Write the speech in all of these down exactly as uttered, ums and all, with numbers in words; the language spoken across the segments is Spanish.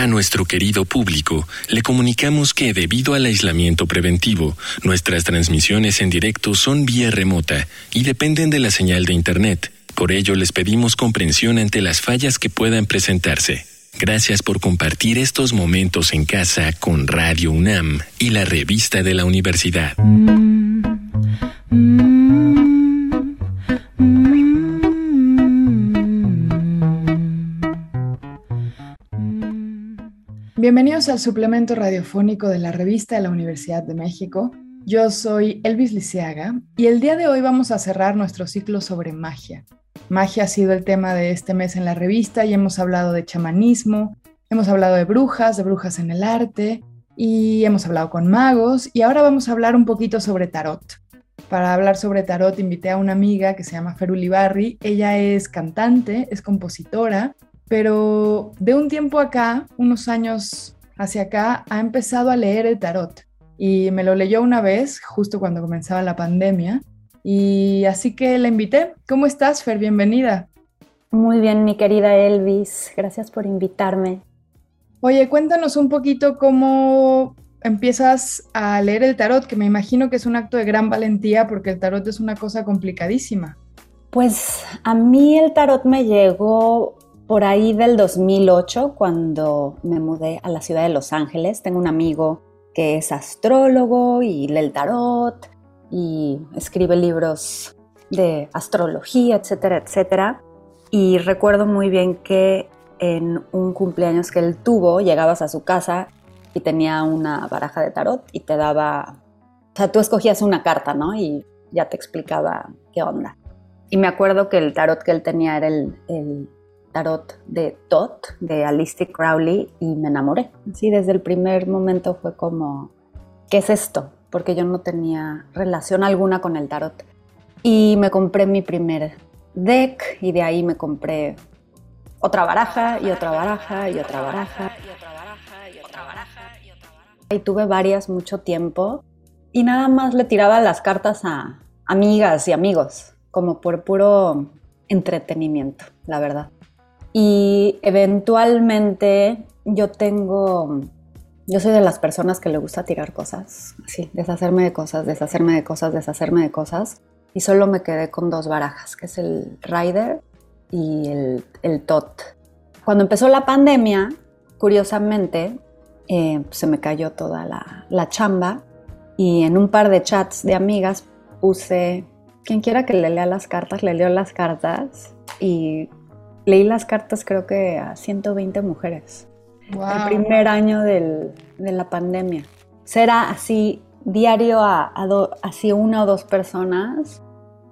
A nuestro querido público, le comunicamos que debido al aislamiento preventivo, nuestras transmisiones en directo son vía remota y dependen de la señal de Internet. Por ello, les pedimos comprensión ante las fallas que puedan presentarse. Gracias por compartir estos momentos en casa con Radio UNAM y la revista de la universidad. Bienvenidos al suplemento radiofónico de la revista de la Universidad de México. Yo soy Elvis Liceaga y el día de hoy vamos a cerrar nuestro ciclo sobre magia. Magia ha sido el tema de este mes en la revista y hemos hablado de chamanismo, hemos hablado de brujas, de brujas en el arte y hemos hablado con magos y ahora vamos a hablar un poquito sobre tarot. Para hablar sobre tarot invité a una amiga que se llama Fer Ulibarri. Ella es cantante, es compositora, pero de un tiempo acá, unos años hacia acá, ha empezado a leer el tarot y me lo leyó una vez, justo cuando comenzaba la pandemia, y así que la invité. ¿Cómo estás, Fer? Bienvenida. Muy bien, mi querida Elvis, gracias por invitarme. Oye, cuéntanos un poquito cómo empiezas a leer el tarot, que me imagino que es un acto de gran valentía porque el tarot es una cosa complicadísima. Pues a mí el tarot me llegó por ahí del dos mil ocho, cuando me mudé a la ciudad de Los Ángeles. Tengo un amigo que es astrólogo y lee el tarot y escribe libros de astrología, etcétera, etcétera. Y recuerdo muy bien que en un cumpleaños que él tuvo, llegabas a su casa y tenía una baraja de tarot y te daba... O sea, tú escogías una carta, ¿no? Y ya te explicaba qué onda. Y me acuerdo que el tarot que él tenía era el... el tarot de Thoth, de Aleister Crowley, y me enamoré. Sí, desde el primer momento fue como, ¿qué es esto? Porque yo no tenía relación alguna con el tarot. Y me compré mi primer deck, y de ahí me compré otra baraja, y otra baraja, y otra baraja, y otra baraja, y otra baraja, y otra baraja. Y tuve varias mucho tiempo, y nada más le tiraba las cartas a amigas y amigos, como por puro entretenimiento, la verdad. Y eventualmente yo tengo, yo soy de las personas que le gusta tirar cosas, así, deshacerme de cosas, deshacerme de cosas, deshacerme de cosas. Y solo me quedé con dos barajas, que es el Rider y el, el Thoth. Cuando empezó la pandemia, curiosamente, eh, se me cayó toda la, la chamba y en un par de chats de amigas puse, quien quiera que le lea las cartas, le leo las cartas y... leí las cartas creo que a ciento veinte mujeres. Wow. El primer año del, de la pandemia. Será así diario a, a do, así una o dos personas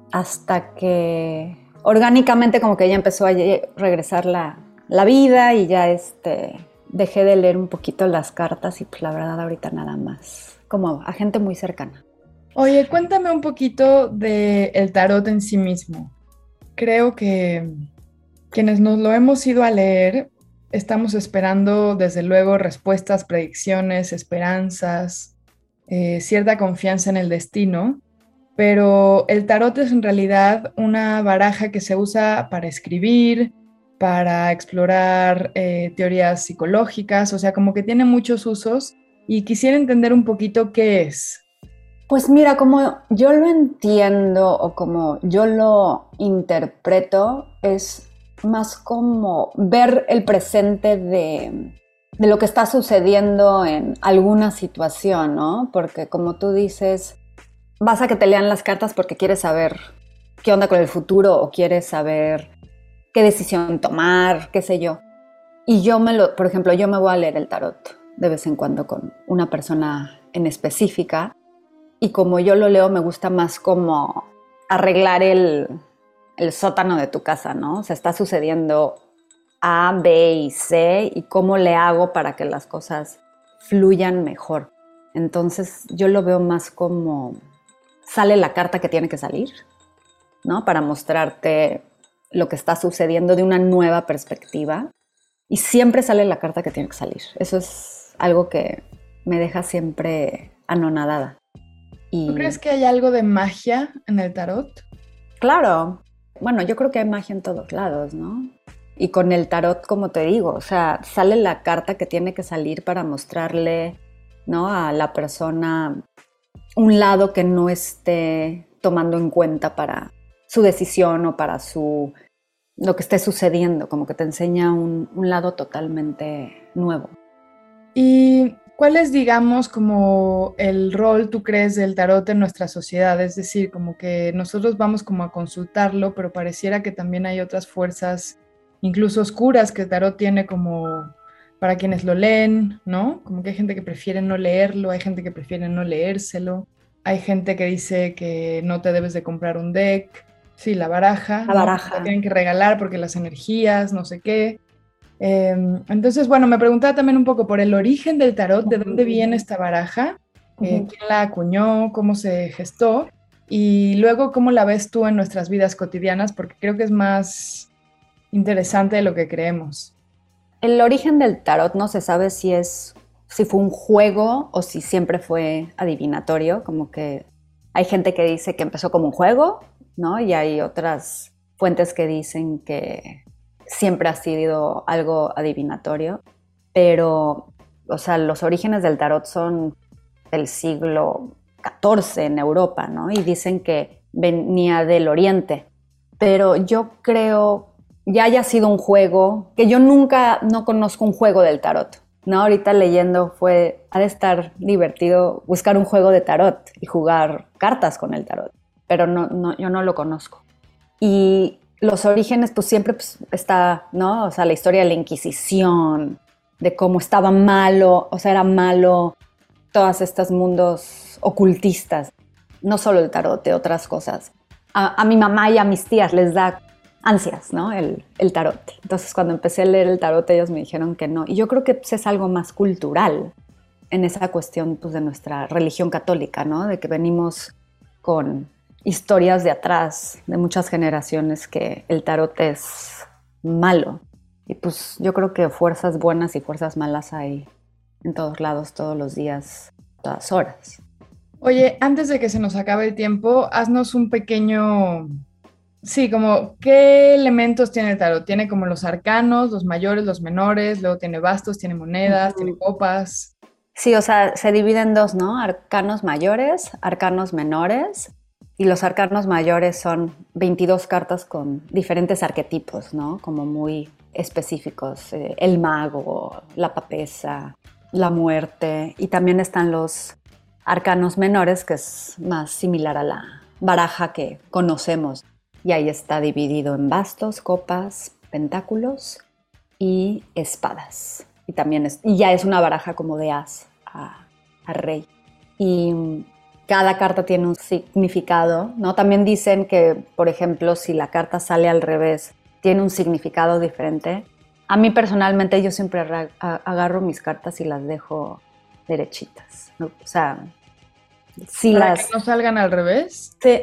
hasta que orgánicamente como que ya empezó a regresar la, la vida y ya este, dejé de leer un poquito las cartas y pues la verdad ahorita nada más. Como a gente muy cercana. Oye, cuéntame un poquito del tarot en sí mismo. Creo que... quienes nos lo hemos ido a leer, estamos esperando desde luego respuestas, predicciones, esperanzas, eh, cierta confianza en el destino, pero el tarot es en realidad una baraja que se usa para escribir, para explorar eh, teorías psicológicas, o sea, como que tiene muchos usos y quisiera entender un poquito qué es. Pues mira, como yo lo entiendo o como yo lo interpreto, es más como ver el presente de, de lo que está sucediendo en alguna situación, ¿no? Porque como tú dices, vas a que te lean las cartas porque quieres saber qué onda con el futuro o quieres saber qué decisión tomar, qué sé yo. Y yo me lo, por ejemplo, yo me voy a leer el tarot de vez en cuando con una persona en específica y como yo lo leo me gusta más como arreglar el... el sótano de tu casa, ¿no? O sea, está sucediendo A, B y C y cómo le hago para que las cosas fluyan mejor. Entonces, yo lo veo más como sale la carta que tiene que salir, ¿no? Para mostrarte lo que está sucediendo de una nueva perspectiva y siempre sale la carta que tiene que salir. Eso es algo que me deja siempre anonadada. Y... ¿Tú crees que hay algo de magia en el tarot? Claro. Bueno, yo creo que hay magia en todos lados, ¿no? Y con el tarot, como te digo, o sea, sale la carta que tiene que salir para mostrarle, ¿no?, a la persona un lado que no esté tomando en cuenta para su decisión o para su, lo que esté sucediendo, como que te enseña un, un lado totalmente nuevo. ¿Y cuál es, digamos, como el rol, tú crees, del tarot en nuestra sociedad? Es decir, como que nosotros vamos como a consultarlo, pero pareciera que también hay otras fuerzas, incluso oscuras, que el tarot tiene como para quienes lo leen, ¿no? Como que hay gente que prefiere no leerlo, hay gente que prefiere no leérselo, hay gente que dice que no te debes de comprar un deck, sí, la baraja, La ¿no? baraja. La tienen que regalar porque las energías, no sé qué. Eh, entonces, bueno, me preguntaba también un poco por el origen del tarot, de dónde viene esta baraja, eh, Ujú. quién la acuñó, cómo se gestó, y luego cómo la ves tú en nuestras vidas cotidianas, porque creo que es más interesante de lo que creemos. El origen del tarot no se sabe si es, si fue un juego o si siempre fue adivinatorio, como que hay gente que dice que empezó como un juego, ¿no? Y hay otras fuentes que dicen que siempre ha sido algo adivinatorio, pero, o sea, los orígenes del tarot son del siglo catorce en Europa, ¿no? Y dicen que venía del Oriente, pero yo creo ya haya sido un juego, que yo nunca, no conozco un juego del tarot, ¿no? Ahorita leyendo fue, ha de estar divertido buscar un juego de tarot y jugar cartas con el tarot, pero no, no, yo no lo conozco. Y los orígenes, pues siempre pues, está, ¿no? O sea, la historia de la Inquisición, de cómo estaba malo, o sea, era malo todos estos mundos ocultistas, no solo el tarot, de otras cosas. A, a mi mamá y a mis tías les da ansias, ¿no? El, el tarot. Entonces, cuando empecé a leer el tarot, ellos me dijeron que no. Y yo creo que pues, es algo más cultural en esa cuestión pues, de nuestra religión católica, ¿no? De que venimos con historias de atrás, de muchas generaciones, que el tarot es malo. Y pues yo creo que fuerzas buenas y fuerzas malas hay en todos lados, todos los días, todas horas. Oye, antes de que se nos acabe el tiempo, haznos un pequeño... Sí, como ¿qué elementos tiene el tarot? Tiene como los arcanos, los mayores, los menores, luego tiene bastos, tiene monedas, tiene copas. Sí, o sea, se divide en dos, ¿no? Arcanos mayores, arcanos menores. Y los arcanos mayores son veintidós cartas con diferentes arquetipos, ¿no? Como muy específicos. Eh, el mago, la papesa, la muerte. Y también están los arcanos menores, que es más similar a la baraja que conocemos. Y ahí está dividido en bastos, copas, pentáculos y espadas. Y también es, y ya es una baraja como de as a, a rey. Y cada carta tiene un significado, ¿no? También dicen que, por ejemplo, si la carta sale al revés, tiene un significado diferente. A mí personalmente yo siempre agarro mis cartas y las dejo derechitas, ¿no? O sea, si ¿Para las... que no salgan al revés? Sí,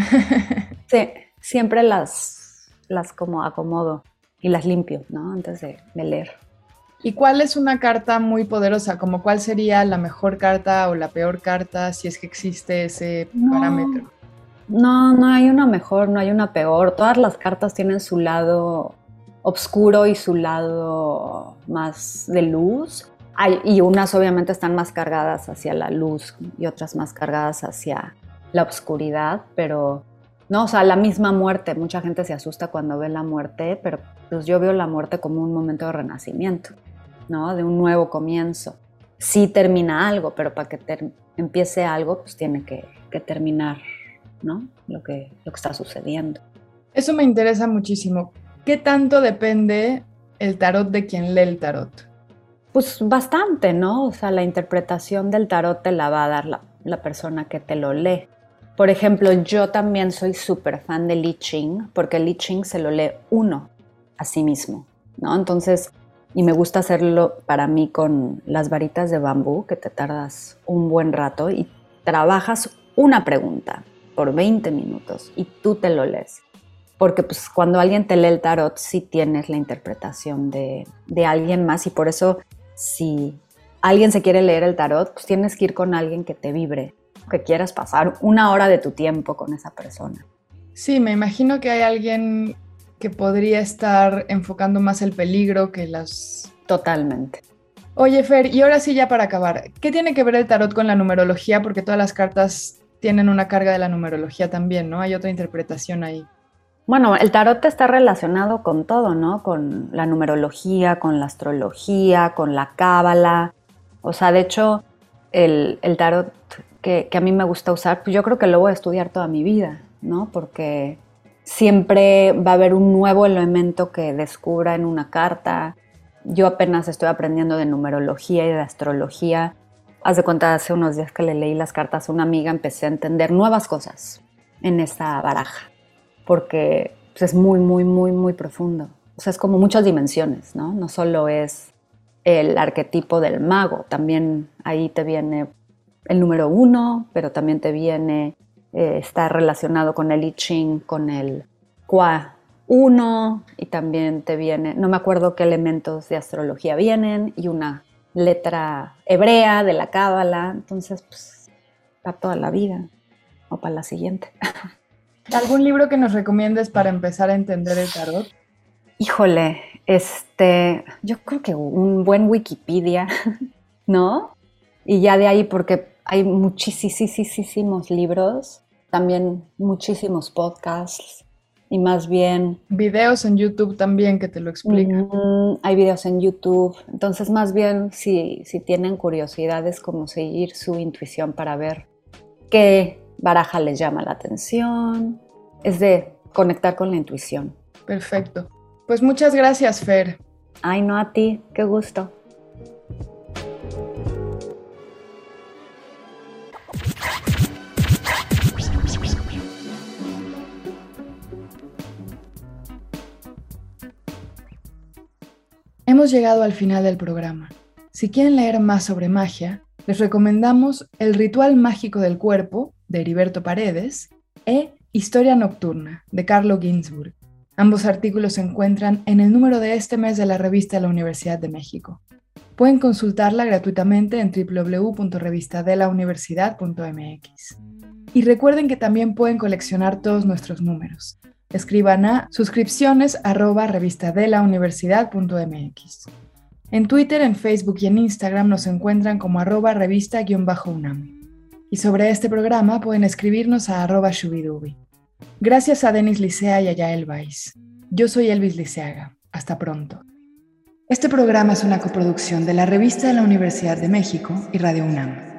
sí. Siempre las, las como acomodo y las limpio, ¿no? Antes de, de leer. ¿Y cuál es una carta muy poderosa? Como cuál sería la mejor carta o la peor carta, si es que existe ese no, parámetro? No, no hay una mejor, no hay una peor. Todas las cartas tienen su lado oscuro y su lado más de luz. Hay, y unas obviamente están más cargadas hacia la luz y otras más cargadas hacia la oscuridad, pero... No, o sea, la misma muerte. Mucha gente se asusta cuando ve la muerte, pero pues yo veo la muerte como un momento de renacimiento, ¿no? De un nuevo comienzo. Sí termina algo, pero para que ter- empiece algo, pues tiene que, que terminar, ¿no? Lo que, lo que está sucediendo. Eso me interesa muchísimo. ¿Qué tanto depende el tarot de quien lee el tarot? Pues bastante, ¿no? O sea, la interpretación del tarot te la va a dar la, la persona que te lo lee. Por ejemplo, yo también soy súper fan de I Ching, porque el I Ching se lo lee uno a sí mismo, ¿no? Entonces, y me gusta hacerlo para mí con las varitas de bambú, que te tardas un buen rato y trabajas una pregunta por veinte minutos y tú te lo lees. Porque pues cuando alguien te lee el tarot, sí tienes la interpretación de, de alguien más, y por eso si alguien se quiere leer el tarot, pues tienes que ir con alguien que te vibre, que quieras pasar una hora de tu tiempo con esa persona. Sí, me imagino que hay alguien que podría estar enfocando más el peligro que las... Totalmente. Oye, Fer, y ahora sí ya para acabar, ¿qué tiene que ver el tarot con la numerología? Porque todas las cartas tienen una carga de la numerología también, ¿no? Hay otra interpretación ahí. Bueno, el tarot está relacionado con todo, ¿no? Con la numerología, con la astrología, con la cábala. O sea, de hecho, el, el tarot que, que a mí me gusta usar, pues yo creo que lo voy a estudiar toda mi vida, ¿no? Porque siempre va a haber un nuevo elemento que descubra en una carta. Yo apenas estoy aprendiendo de numerología y de astrología. Haz de cuenta, hace unos días que le leí las cartas a una amiga, empecé a entender nuevas cosas en esa baraja, porque pues, es muy, muy, muy, muy profundo. O sea, es como muchas dimensiones, ¿no? No solo es el arquetipo del mago, también ahí te viene el número uno, pero también te viene, eh, está relacionado con el I Ching, con el Qua uno, y también te viene, no me acuerdo qué elementos de astrología vienen, y una letra hebrea de la cábala, entonces, pues, para toda la vida, o para la siguiente. ¿Algún libro que nos recomiendes para empezar a entender el tarot? Híjole, este, yo creo que un buen Wikipedia, ¿no? Y ya de ahí, porque hay muchísimos libros, también muchísimos podcasts, y más bien... Videos en YouTube también que te lo explican. Mm, hay videos en YouTube, entonces más bien si, si tienen curiosidad es como seguir su intuición para ver qué baraja les llama la atención, es de conectar con la intuición. Perfecto. Pues muchas gracias, Fer. Ay, no, a ti, qué gusto. Hemos llegado al final del programa. Si quieren leer más sobre magia, les recomendamos El ritual mágico del cuerpo, de Heriberto Paredes, e Historia nocturna, de Carlo Ginzburg. Ambos artículos se encuentran en el número de este mes de la revista de la Universidad de México. Pueden consultarla gratuitamente en doble u doble u doble u punto revista de la universidad punto m x. Y recuerden que también pueden coleccionar todos nuestros números. Escriban a suscripciones arroba revistadelauniversidad punto m x. En Twitter, en Facebook y en Instagram nos encuentran como arroba revista-unam. Y sobre este programa pueden escribirnos a arroba shubidubi. Gracias a Denis Licea y a Yael Weiss. Yo soy Elvis Liceaga. Hasta pronto. Este programa es una coproducción de la Revista de la Universidad de México y Radio UNAM.